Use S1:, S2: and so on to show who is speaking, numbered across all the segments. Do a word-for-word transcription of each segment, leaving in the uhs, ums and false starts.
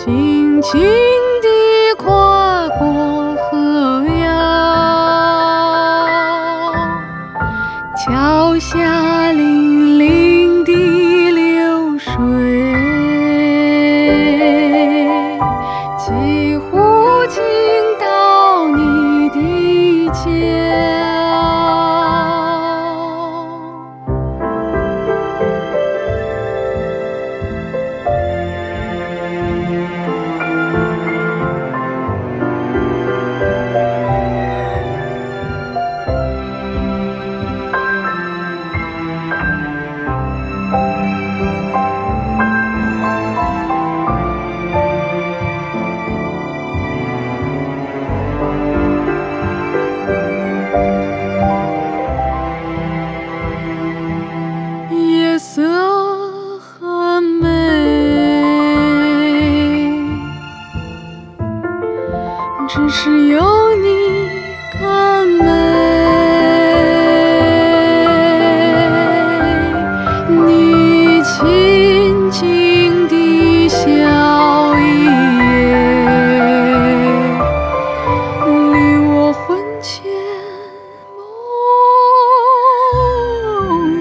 S1: 轻轻地跨过河谣，桥下粼粼的流水，几乎倾到你的脚。夜色很美，只是有你更美。你轻轻地笑一夜，离我魂牵梦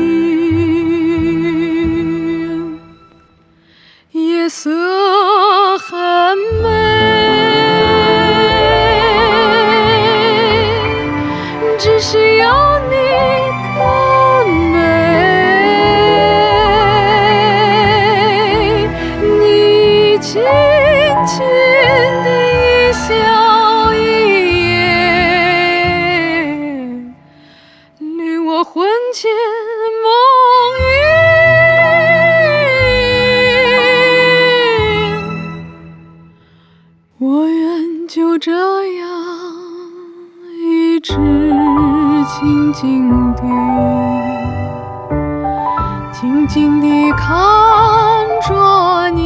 S1: 萦。夜色很美，只是有你更美。你轻轻地笑一夜，离我魂牵梦萦。我愿就这样一直静静地静静地看着你